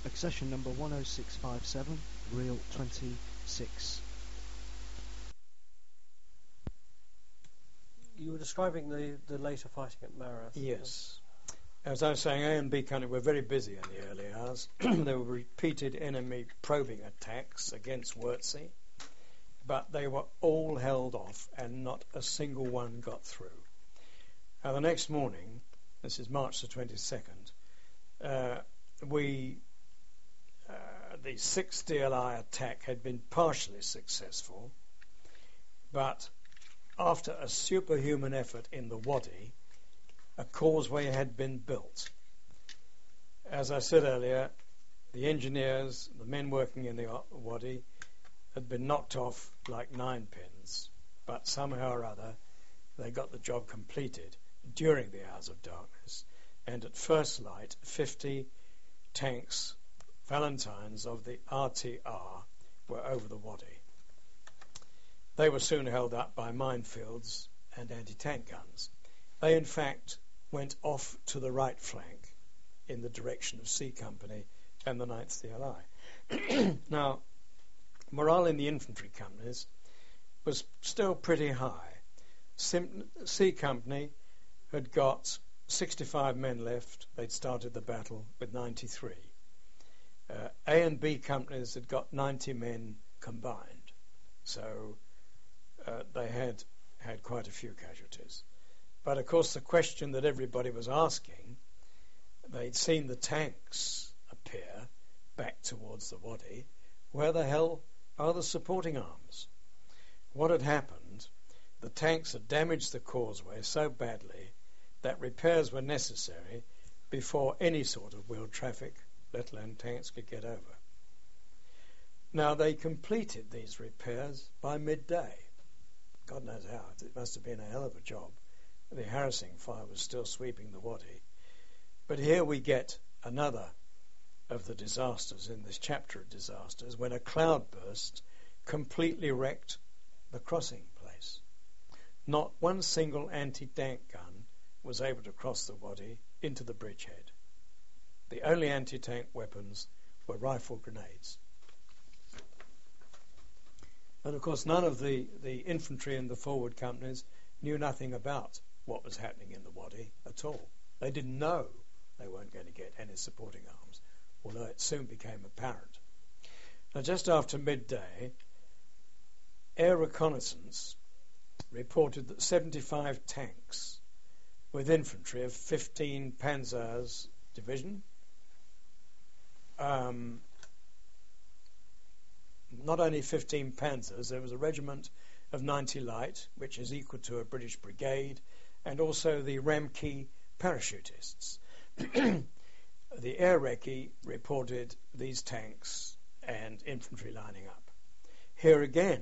Accession number 10657, reel 26. You were describing the later fighting at Mareth. Yes. As I was saying, A and B Company were very busy in the early hours. There were repeated enemy probing attacks against Wortsey, but they were all held off and not a single one got through. Now, the next morning, this is March the 22nd, the 6th DLI attack had been partially successful, but after a superhuman effort in the Wadi, a causeway had been built. As I said earlier, the engineers, the men working in the Wadi, had been knocked off like ninepins, but somehow or other they got the job completed during the hours of darkness, and at first light 50 tanks, Valentines of the RTR, were over the Wadi. They were soon held up by minefields and anti-tank guns. They in fact went off to the right flank in the direction of C Company and the 9th DLI. Now, morale in the infantry companies was still pretty high. C Company had got 65 men left. They'd started the battle with 93. A and B companies had got 90 men combined. So they had quite a few casualties. But of course the question that everybody was asking, they'd seen the tanks appear back towards the Wadi. Where the hell are the supporting arms? What had happened? The tanks had damaged the causeway so badly that repairs were necessary before any sort of wheeled traffic, let alone tanks, could get over. Now they completed these repairs by midday. God knows how. It must have been a hell of a job. The harassing fire was still sweeping the Wadi. But here we get another of the disasters in this chapter of disasters, when a cloudburst completely wrecked the crossing place. Not one single anti-tank gun was able to cross the Wadi into the bridgehead. The only anti-tank weapons were rifle grenades. And of course none of the infantry in the forward companies knew nothing about what was happening in the Wadi at all. They didn't know they weren't going to get any supporting arms, although it soon became apparent. Now, just after midday, air reconnaissance reported that 75 tanks with infantry of 15 Panzers Division, not only 15 Panzers, there was a regiment of 90 light, which is equal to a British brigade, and also the Ramkey parachutists. The air recce reported these tanks and infantry lining up. Here again,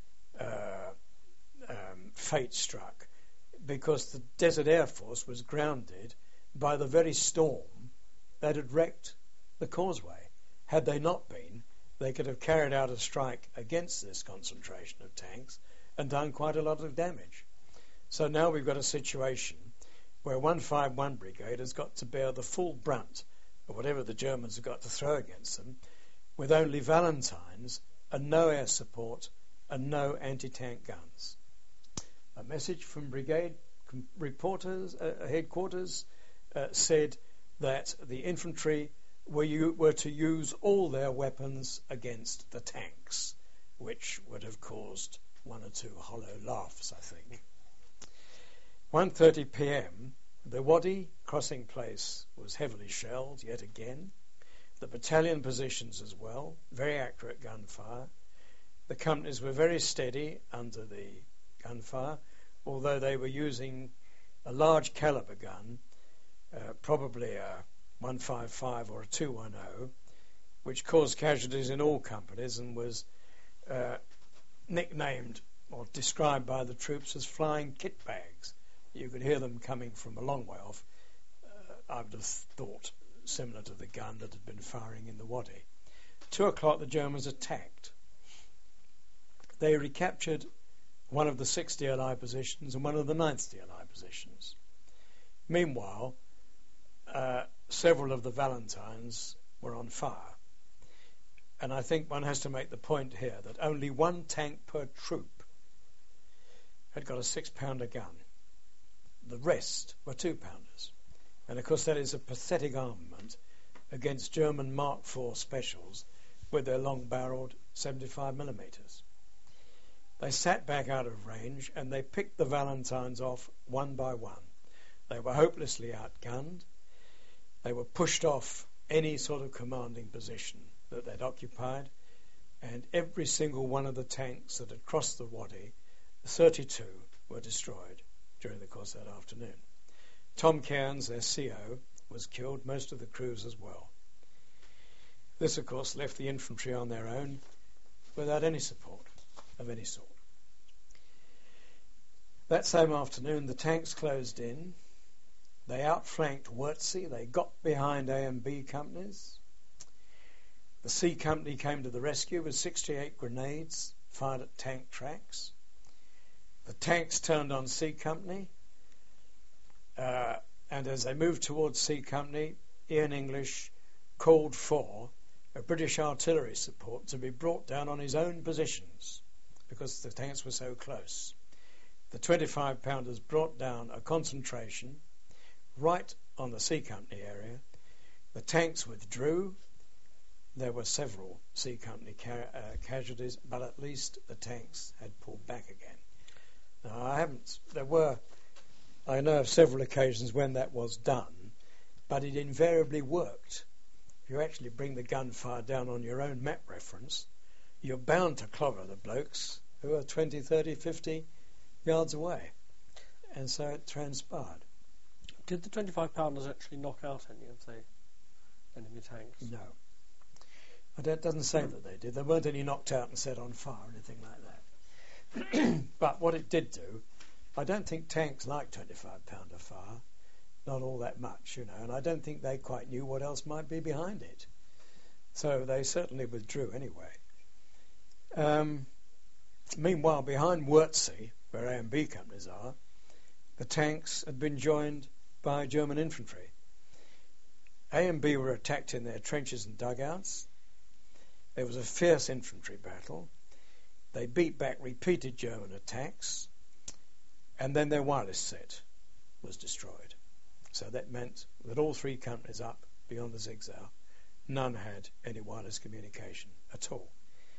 fate struck, because the Desert Air Force was grounded by the very storm that had wrecked the causeway. Had they not been, they could have carried out a strike against this concentration of tanks and done quite a lot of damage. So now we've got a situation where 151 Brigade has got to bear the full brunt of whatever the Germans have got to throw against them, with only Valentines and no air support and no anti-tank guns. A message from brigade reporters, headquarters, said that the infantry were to use all their weapons against the tanks, which would have caused one or two hollow laughs, I think. 1:30 p.m, the Wadi crossing place was heavily shelled yet again. The battalion positions as well, very accurate gunfire. The companies were very steady under the gunfire, although they were using a large caliber gun, probably a 155 or a 210, which caused casualties in all companies and was nicknamed or described by the troops as flying kit bags. You could hear them coming from a long way off. I would have thought similar to the gun that had been firing in the Wadi. 2 o'clock, the Germans attacked. They recaptured one of the 6th DLI positions and one of the 9th DLI positions. Meanwhile, several of the Valentines were on fire. And I think one has to make the point here that only one tank per troop had got a 6-pounder gun. The rest were 2-pounders. And of course that is a pathetic armament against German Mark IV specials with their long-barreled 75mm. They sat back out of range and they picked the Valentines off one by one. They were hopelessly outgunned. They were pushed off any sort of commanding position that they'd occupied, and every single one of the tanks that had crossed the Wadi, 32, were destroyed during the course of that afternoon. Tom Cairns, their CO, was killed, most of the crews as well. This, of course, left the infantry on their own without any support of any sort. That same afternoon, the tanks closed in. They outflanked Wurtsey. They got behind A and B companies. The C Company came to the rescue with 68 grenades fired at tank tracks. The tanks turned on C Company, and as they moved towards C Company, Ian English called for a British artillery support to be brought down on his own positions because the tanks were so close. The 25-pounders brought down a concentration right on the C Company area. The tanks withdrew. There were several C Company casualties, but at least the tanks had pulled back again. Now, I know of several occasions when that was done, but it invariably worked. If you actually bring the gunfire down on your own map reference, you're bound to clobber the blokes who are 20, 30, 50 yards away. And so it transpired. Did the 25-pounders actually knock out any of the enemy tanks? No. It doesn't say that they did. There weren't any knocked out and set on fire or anything like that. But what it did do, I don't think tanks like 25-pounder fire, not all that much, and I don't think they quite knew what else might be behind it. So they certainly withdrew anyway. Meanwhile, behind Wurtsey, where A and B companies are, the tanks had been joined by German infantry. A and B were attacked in their trenches and dugouts. There was a fierce infantry battle. They beat back repeated German attacks, and then their wireless set was destroyed. So that meant that all three companies up beyond the Zigzag, none had any wireless communication at all.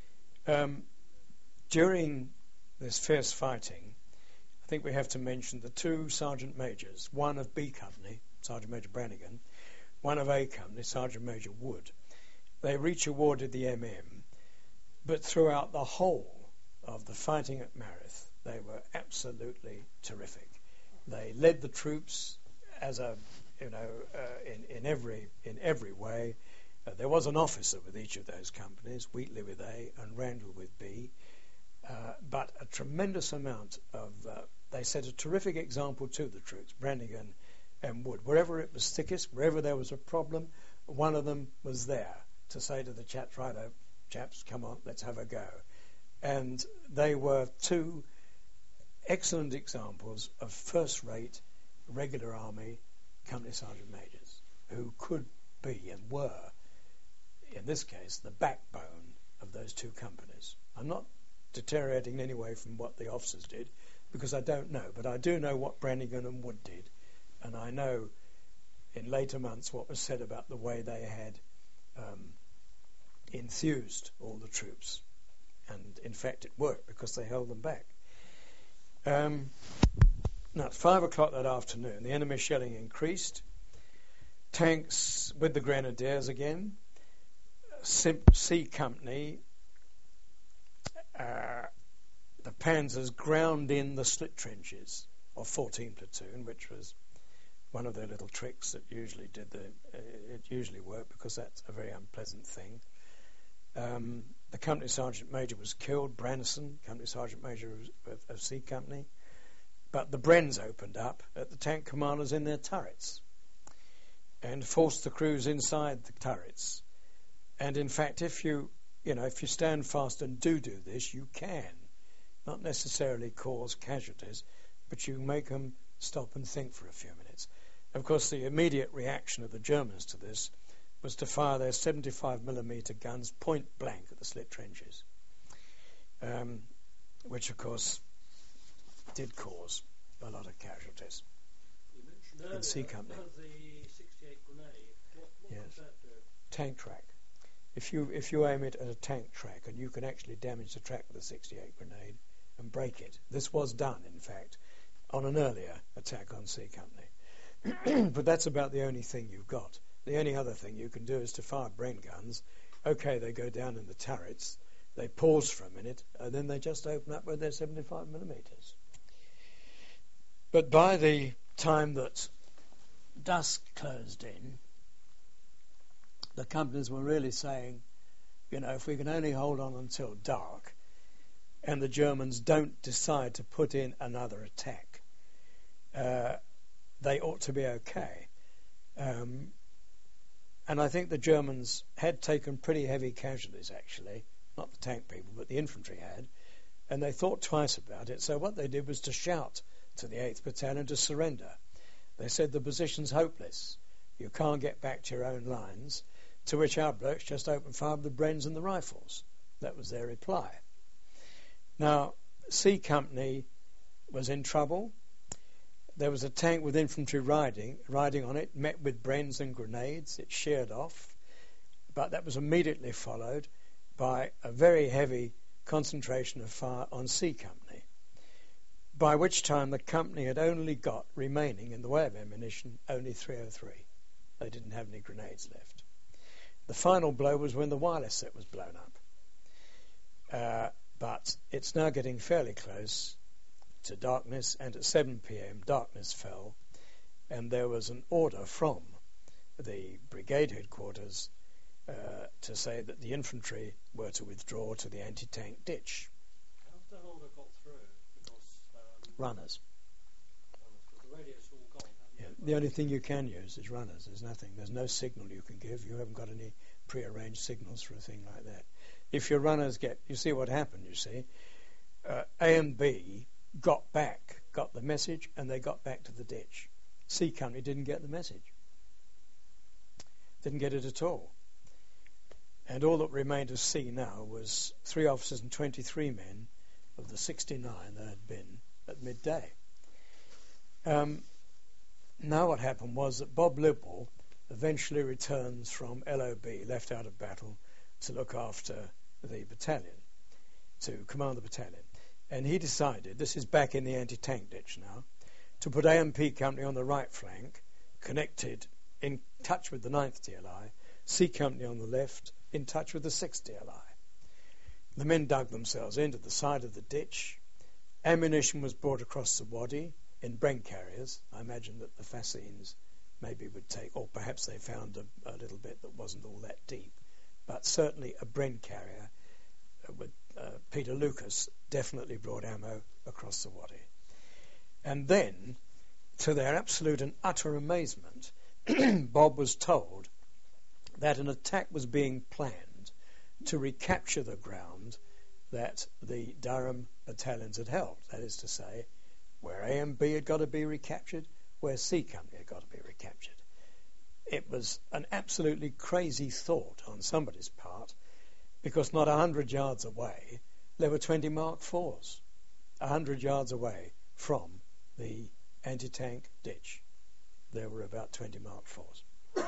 During this fierce fighting, I think we have to mention the two sergeant majors, one of B Company, Sergeant Major Brannigan, one of A Company, Sergeant Major Wood. They were each awarded the MM, but throughout the whole of the fighting at Mareth, they were absolutely terrific. They led the troops as in every way. There was an officer with each of those companies, Wheatley with A and Randall with B, but a tremendous amount of. They set a terrific example to the troops, Brannigan and Wood. Wherever it was thickest, wherever there was a problem, one of them was there to say to the chaps, righto, chaps, come on, let's have a go. And they were two excellent examples of first-rate regular army company sergeant majors who could be and were, in this case, the backbone of those two companies. I'm not deteriorating in any way from what the officers did because I don't know, but I do know what Brannigan and Wood did, and I know in later months what was said about the way they had enthused all the troops, and in fact it worked because they held them back. Now at 5 o'clock that afternoon, the enemy shelling increased. Tanks with the Grenadiers again. C Company, the Panzers ground in the split trenches of 14 Platoon, which was one of their little tricks that usually it usually worked because that's a very unpleasant thing. The company sergeant major was killed, Branson, company sergeant major of C Company, but the Brens opened up at the tank commanders in their turrets and forced the crews inside the turrets. And in fact, if you stand fast and do this, you can not necessarily cause casualties, but you make them stop and think for a few minutes. Of course, the immediate reaction of the Germans to this was to fire their 75mm guns point blank at the slit trenches, which of course did cause a lot of casualties. You mentioned earlier in C Company. The 68 grenade. What Yes. does that do? Tank track. If you aim it at a tank track, and you can actually damage the track with a 68 grenade and break it. This was done, in fact, on an earlier attack on C Company. But that's about the only thing you've got. The only other thing you can do is to fire Bren guns. Okay, they go down in the turrets, they pause for a minute, and then they just open up with their 75mm. But by the time that dusk closed in, the companies were really saying, if we can only hold on until dark, and the Germans don't decide to put in another attack, they ought to be okay. And I think the Germans had taken pretty heavy casualties, actually. Not the tank people, but the infantry had. And they thought twice about it. So what they did was to shout to the 8th Battalion to surrender. They said, the position's hopeless. You can't get back to your own lines. To which our blokes just opened fire with the Brens and the rifles. That was their reply. Now, C Company was in trouble. There was a tank with infantry riding on it, met with Brens and grenades. It sheared off. But that was immediately followed by a very heavy concentration of fire on C Company, by which time the company had only got remaining in the way of ammunition only 303. They didn't have any grenades left. The final blow was when the wireless set was blown up. But it's now getting fairly close to darkness, and at 7 p.m. darkness fell, and there was an order from the brigade headquarters to say that the infantry were to withdraw to the anti-tank ditch. How's that order got through? Because Runners. the radio's all gone. Yeah, the only thing you can use is runners. There's nothing. There's no signal you can give. You haven't got any pre-arranged signals for a thing like that. If your runners you see what happened, you see. A and B got the message, and they got back to the ditch. C Company didn't get the message. Didn't get it at all. And all that remained of C now was 3 officers and 23 men of the 69 that had been at midday. Now what happened was that Bob Libwell eventually returns from LOB, left out of battle, to look after the battalion, to command the battalion. And he decided, this is back in the anti-tank ditch now, to put A&P Company on the right flank, connected, in touch with the 9th DLI, C Company on the left, in touch with the 6th DLI. The men dug themselves into the side of the ditch. Ammunition was brought across the wadi in Bren carriers. I imagine that the fascines maybe would take, or perhaps they found a little bit that wasn't all that deep. But certainly a Bren carrier with Peter Lucas definitely brought ammo across the wadi. And then, to their absolute and utter amazement, Bob was told that an attack was being planned to recapture the ground that the Durham battalions had held. That is to say, where A and B had got to be recaptured, where C Company had got to be recaptured. It was an absolutely crazy thought on somebody's part, because not 100 yards away there were 20 Mark IVs, 100 yards away from the anti-tank ditch. There were about 20 Mark IVs.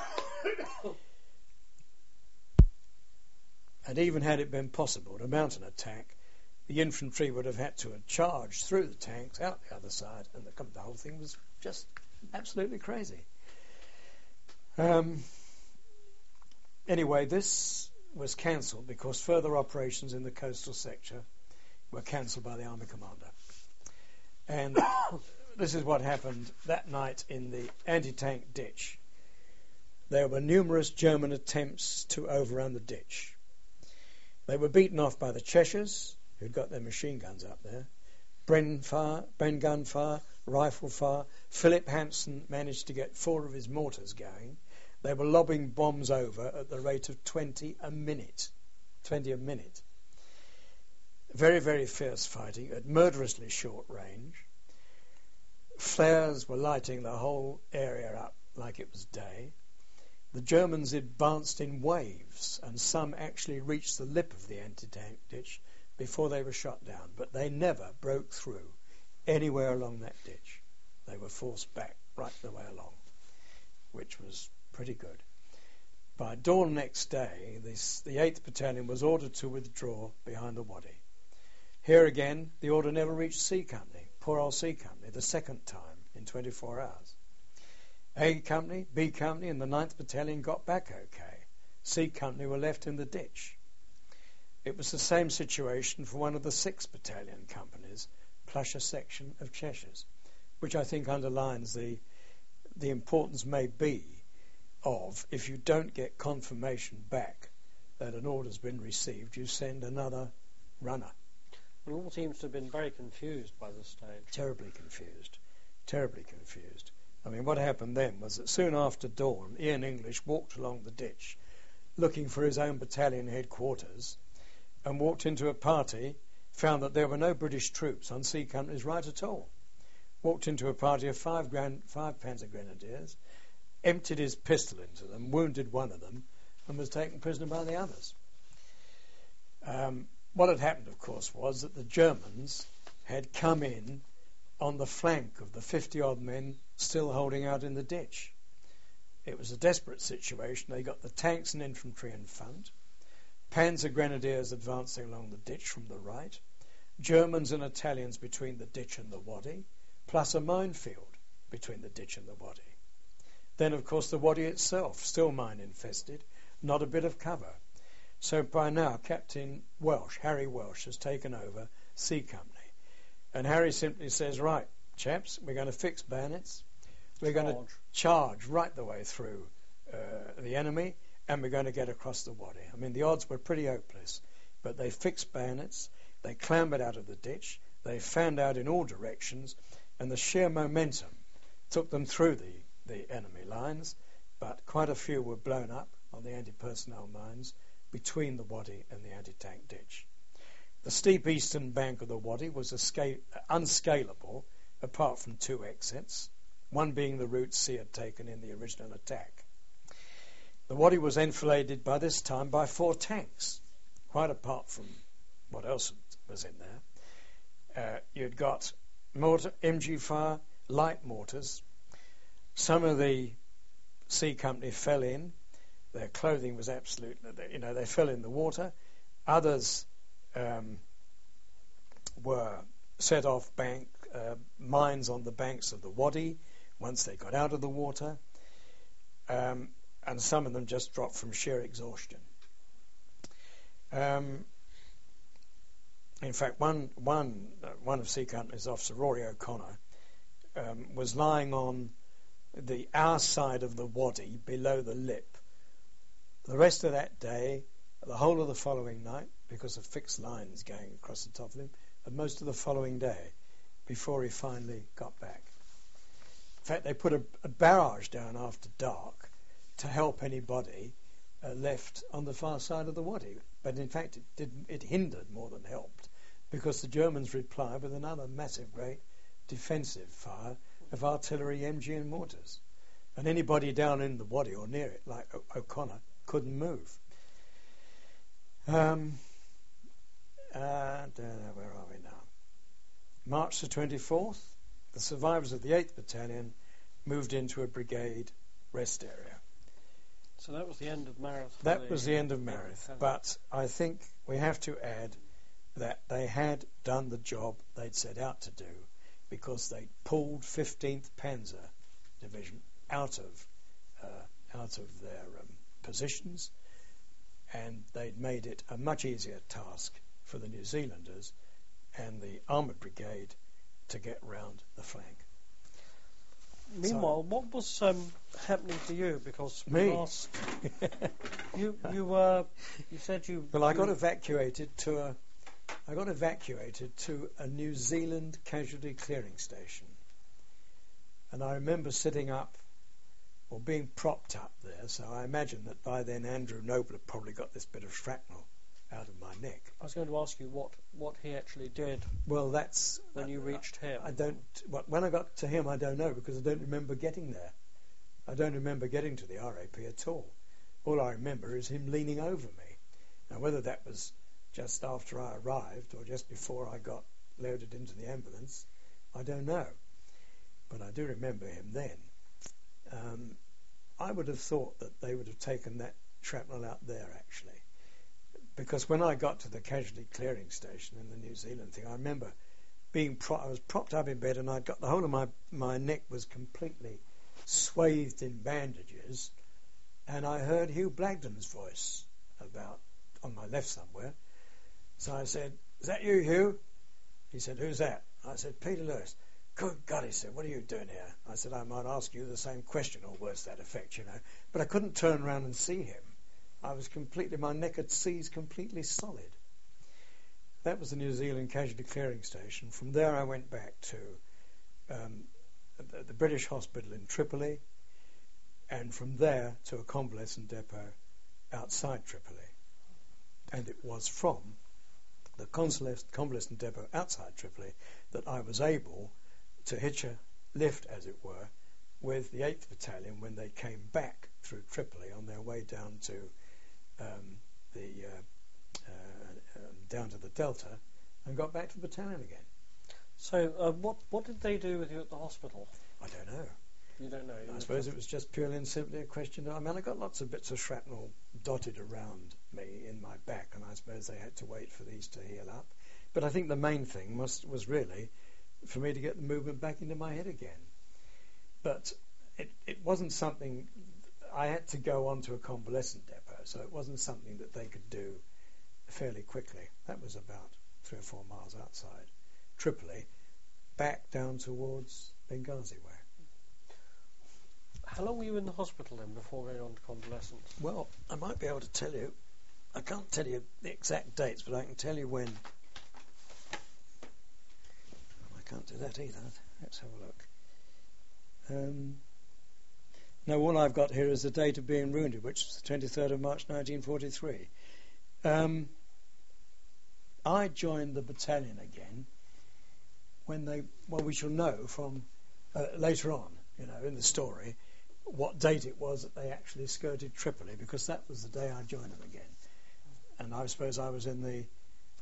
And even had it been possible to mount an attack, the infantry would have had to have charged through the tanks, out the other side, and the whole thing was just absolutely crazy. Anyway, this was cancelled because further operations in the coastal sector were cancelled by the Army Commander. And this is what happened that night in the anti-tank ditch. There were numerous German attempts to overrun the ditch. They were beaten off by the Cheshires, who'd got their machine guns up there. Bren gun fire, rifle fire. Philip Hansen managed to get 4 of his mortars going. They were lobbing bombs over at the rate of 20 a minute. 20 a minute. Very, very fierce fighting at murderously short range. Flares were lighting the whole area up like it was day. the Germans advanced in waves, and some actually reached the lip of the anti-tank ditch before they were shot down. But they never broke through anywhere along that ditch. They were forced back right the way along, which was pretty good. By dawn next day, the 8th Battalion was ordered to withdraw behind the Wadi. Here again, the order never reached C Company, poor old C Company, the second time in 24 hours. A Company, B Company and the 9th Battalion got back okay. C Company were left in the ditch. It was the same situation for one of the 6th Battalion companies, plus a section of Cheshires, which I think underlines the importance may be of, if you don't get confirmation back that an order's been received, you send another runner. It all seems to have been very confused by this stage. Terribly confused. Terribly confused. I mean, what happened then was that soon after dawn, Ian English walked along the ditch looking for his own battalion headquarters and walked into a party, found that there were no British troops on C Company's right at all. Walked into a party of five Panzer Grenadiers, emptied his pistol into them, wounded one of them, and was taken prisoner by the others. What had happened, of course, was that the Germans had come in on the flank of the 50-odd men still holding out in the ditch. It was a desperate situation. They got the tanks and infantry in front, Panzer Grenadiers advancing along the ditch from the right, Germans and Italians between the ditch and the Wadi, plus a minefield between the ditch and the Wadi. Then, of course, the Wadi itself, still mine-infested, not a bit of cover. So by now, Captain Welsh, Harry Welsh, has taken over C Company. And Harry simply says, right, chaps, we're going to fix bayonets, we're going to charge right the way through the enemy, and we're going to get across the Wadi. I mean, the odds were pretty hopeless, but they fixed bayonets, they clambered out of the ditch, they fanned out in all directions, and the sheer momentum took them through the enemy lines, but quite a few were blown up on the anti-personnel mines between the Wadi and the anti-tank ditch. The steep eastern bank of the Wadi was unscalable apart from 2 exits, one being the route C had taken in the original attack. The Wadi was enfiladed by this time by 4 tanks, quite apart from what else was in there. You'd got mortar, MG fire, light mortars. Some of the C Company fell in. Their clothing was absolutely, they fell in the water. Others were set off mines on the banks of the Wadi once they got out of the water, and some of them just dropped from sheer exhaustion. In fact, one of C Company's officer, Rory O'Connor, was lying on our side of the Wadi below the lip the rest of that day, the whole of the following night, because of fixed lines going across the top of him, and most of the following day before he finally got back. In fact, they put a barrage down after dark to help anybody left on the far side of the Wadi. But in fact, it hindered more than helped, because the Germans replied with another massive, great defensive fire of artillery, MG and mortars. And anybody down in the Wadi or near it, like O'Connor, couldn't move. Where are we now? March the 24th, the survivors of the 8th Battalion moved into a brigade rest area. So that was the end of Mareth. That was the end of Mareth. But I think we have to add that they had done the job they'd set out to do, because they pulled 15th Panzer Division out of their positions, and they'd made it a much easier task for the New Zealanders and the Armoured Brigade to get round the flank. Meanwhile, what was happening to you? Because me, you said you. Well, I got evacuated to a New Zealand casualty clearing station, and I remember sitting up or being propped up there. So I imagine that by then Andrew Noble had probably got this bit of shrapnel out of my neck. I was going to ask you what he actually did. Well, that's when you reached him. When I got to him, I don't know, because I don't remember getting there. I don't remember getting to the RAP at all. All I remember is him leaning over me. Now, whether that was just after I arrived or just before I got loaded into the ambulance, I don't know. But I do remember him then. I would have thought that they would have taken that shrapnel out there, actually. Because when I got to the casualty clearing station in the New Zealand thing, I remember I was propped up in bed, and I'd got the whole of my neck was completely swathed in bandages, and I heard Hugh Blagden's voice about on my left somewhere. So I said, "Is that you, Hugh?" He said, "Who's that?" I said, "Peter Lewis." "Good God," he said, "what are you doing here?" I said, "I might ask you the same question, or worse to that effect, you know." But I couldn't turn around and see him. My neck had seized completely solid. That was the New Zealand Casualty Clearing Station. From there I went back to the British Hospital in Tripoli, and from there to a convalescent depot outside Tripoli. And it was from the convalescent depot outside Tripoli that I was able to hitch a lift, as it were, with the 8th Battalion when they came back through Tripoli on their way down to the Delta, and got back to the battalion again. So what did they do with you at the hospital? I don't know. You don't know? I suppose it was just purely and simply a question of, I got lots of bits of shrapnel dotted around me in my back, and I suppose they had to wait for these to heal up. But I think the main thing was really for me to get the movement back into my head again. But it wasn't something. I had to go on to a convalescent depot, so it wasn't something that they could do fairly quickly. That was about 3 or 4 miles outside Tripoli, back down towards Benghazi way. How long were you in the hospital then before going on to convalescence? Well, I might be able to tell you. I can't tell you the exact dates, but I can tell you when. I can't do that either. Let's have a look. No, all I've got here is the date of being wounded, which was the 23rd of March 1943. I joined the battalion again when we shall know from later on, in the story, what date it was that they actually skirted Tripoli, because that was the day I joined them again. And I suppose I was in the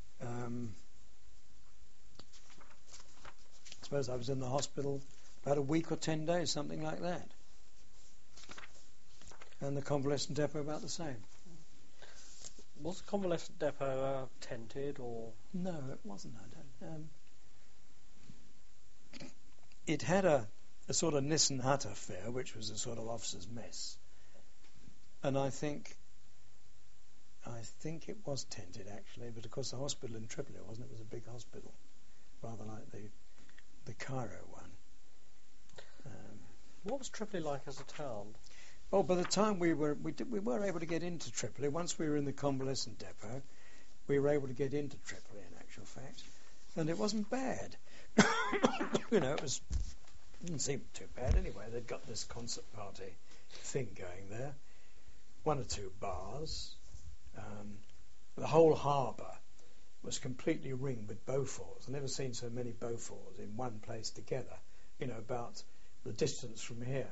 hospital about a week or 10 days, something like that. And the convalescent depot about the same. Was the convalescent depot tented or? No, it wasn't. It had a sort of Nissen hut affair, which was a sort of officer's mess, and I think it was tented actually, but of course the hospital in Tripoli wasn't. It was a big hospital, rather like the Cairo one. What was Tripoli like as a town? Well, by the time we were able to get into Tripoli, once we were in the convalescent depot, we were able to get into Tripoli in actual fact, and it wasn't bad. It didn't seem too bad anyway. They'd got this concert party thing going there, 1 or 2 bars. The whole harbour was completely ringed with Beauforts. I've never seen so many Beauforts in one place together. About the distance from here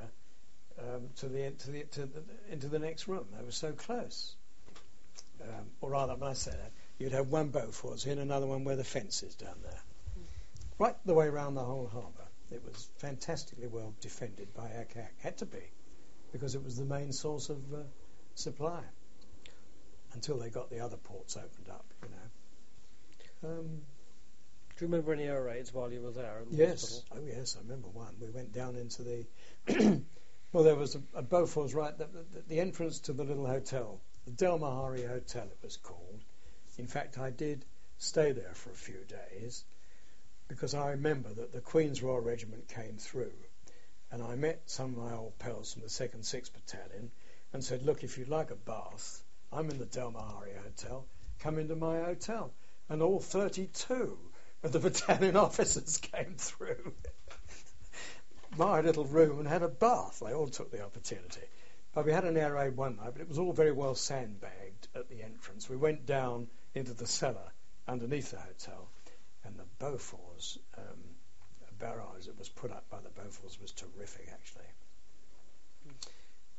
into the next room. They were so close. Or rather, when I say that, you'd have one Beaufort here and another one where the fence is down there. Right the way around the whole harbour. It was fantastically well defended by ACAC. Had to be, because it was the main source of supply until they got the other ports opened up, Do you remember any air raids while you were there in the yes. hospital? Oh yes, I remember one. We went down into the well, there was a Beaufort's right the entrance to the little hotel, the Del Mahari Hotel it was called. In fact, I did stay there for a few days, because I remember that the Queen's Royal Regiment came through, and I met some of my old pals from the 2nd 6th Battalion and said, "Look, if you'd like a bath, I'm in the Del Mahari Hotel, come into my hotel." And all 32 of the battalion officers came through my little room and had a bath. They all took the opportunity. But we had an air raid one night, but it was all very well sandbagged at the entrance. We went down into the cellar underneath the hotel, and the Beaufort's barrage that was put up by the Beaufort's was terrific, actually.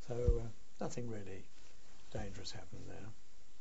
So nothing really dangerous happened there.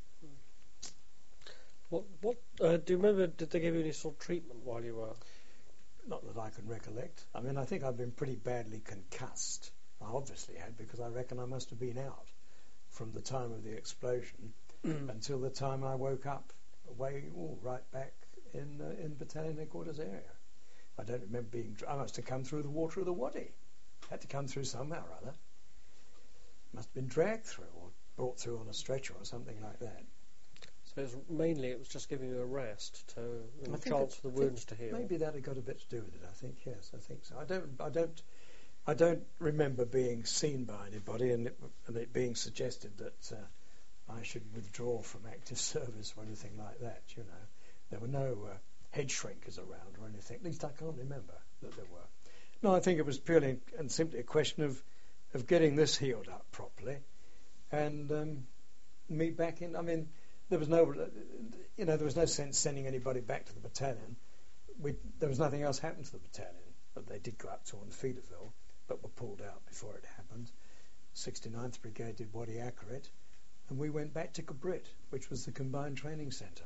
What do you remember? Did they give you any sort of treatment while you were? Not that I can recollect. I mean, I think I've been pretty badly concussed. I obviously had, because I reckon I must have been out from the time of the explosion until the time I woke up, right back in battalion headquarters area. I don't remember being. I must have come through the water of the Wadi. Had to come through somehow or other. Must have been dragged through or brought through on a stretcher or something like that. So it was just giving you a rest to a chance for the wounds to heal. Maybe that had got a bit to do with it. I think yes, I think so. I don't remember being seen by anybody and it being suggested that I should withdraw from active service or anything like that. You know, there were no head shrinkers around or anything. At least I can't remember that there were. No, I think it was purely and simply a question of getting this healed up properly and me back in. I mean, there was no sense sending anybody back to the battalion. There was nothing else happened to the battalion, but they did go up to on Feederville, but were pulled out before it happened. 69th Brigade did Wadi Akarit, and we went back to Kabrit, which was the combined training centre.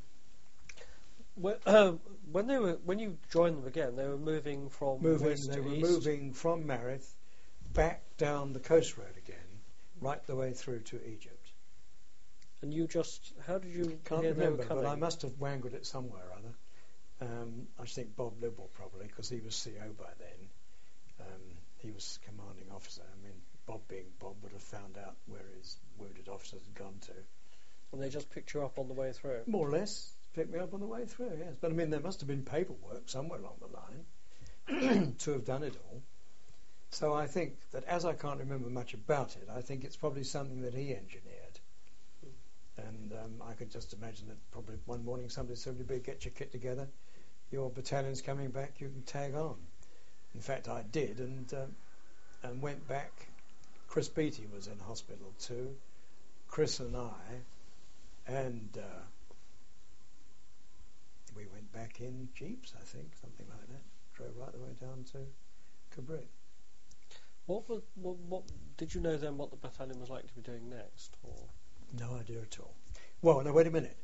When you joined them again, they were moving from west to east. Moving from Marith back down the coast road again, right the way through to Egypt. And you how did you Can't hear remember, they were coming? but I must have wangled it somewhere or other. I think Bob Libble probably, because he was CO by then. He was commanding officer. I mean, Bob being Bob would have found out where his wounded officers had gone to. And they just picked you up on the way through? More or less, picked me up on the way through, yes. But I mean, there must have been paperwork somewhere along the line to have done it all. So I think that, as I can't remember much about it, I think it's probably something that he engineered. And I could just imagine that probably one morning somebody said, get your kit together, your battalion's coming back, you can tag on. In fact, I did, and went back. Chris Beattie was in hospital too, Chris and I, and we went back in jeeps, I think, something like that. Drove right the way down to Kabrit. What did you know then what the battalion was likely to be doing next? Or? No idea at all. Well, no, wait a minute.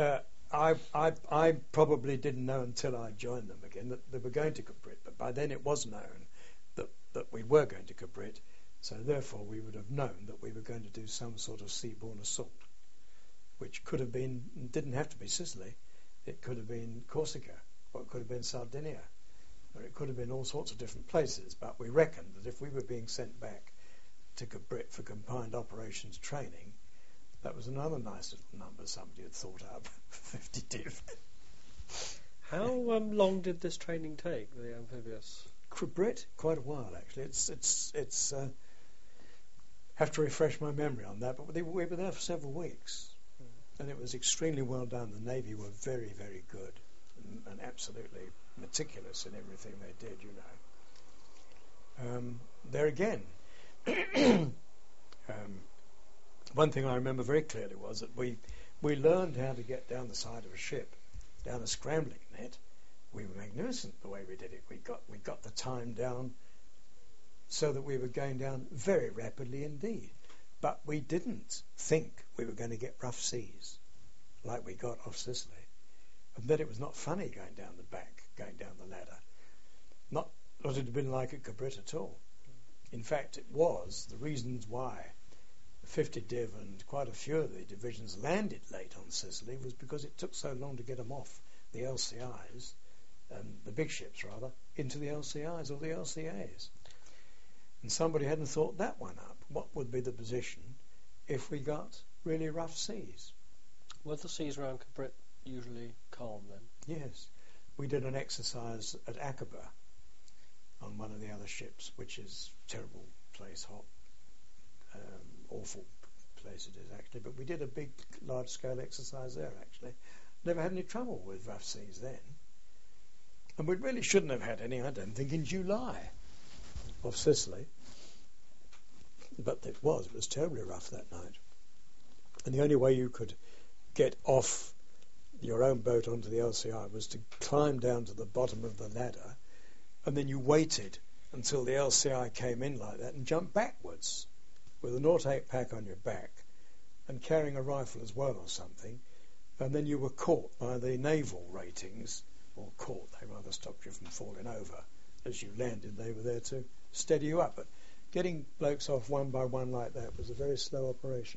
I probably didn't know until I joined them again that they were going to Kabrit, but by then it was known that we were going to Kabrit, so therefore we would have known that we were going to do some sort of seaborne assault, which could have been, didn't have to be Sicily, it could have been Corsica, or it could have been Sardinia, or it could have been all sorts of different places, but we reckoned that if we were being sent back to Kabrit for combined operations training, that was another nice little number somebody had thought up, 50 div. How long did this training take, the amphibious? Kabrit, quite a while actually. It's have to refresh my memory on that, but we were there for several weeks, and it was extremely well done. The Navy were very, very good and absolutely meticulous in everything they did. You know, there again. One thing I remember very clearly was that we learned how to get down the side of a ship, down a scrambling net. We were magnificent the way we did it. We got the time down so that we were going down very rapidly indeed. But we didn't think we were going to get rough seas like we got off Sicily. And that it was not funny going down the back, going down the ladder. Not what it had been like at Kabrit at all. In fact, it was the reasons why 50 Div and quite a few of the divisions landed late on Sicily was because it took so long to get them off the LCIs, the big ships rather, into the LCIs or the LCAs. And somebody hadn't thought that one up. What would be the position if we got really rough seas? Were the seas around Kabrit usually calm then? Yes. We did an exercise at Aqaba on one of the other ships, which is a terrible place, hot, awful place it is actually, but we did a big, large-scale exercise there actually. Never had any trouble with rough seas then. And we really shouldn't have had any, I don't think, in July off Sicily. But it was terribly rough that night. And the only way you could get off your own boat onto the LCI was to climb down to the bottom of the ladder, and then you waited until the LCI came in like that and jumped backwards with an auto pack on your back and carrying a rifle as well or something, and then you were caught by the naval ratings, or caught, they rather stopped you from falling over. As you landed, they were there to steady you up. But getting blokes off one by one like that was a very slow operation.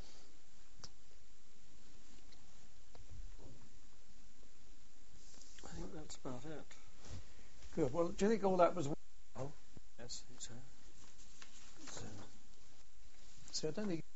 I think that's about it. Good. Well, do you think all that was... Yes, I think so. So I don't think...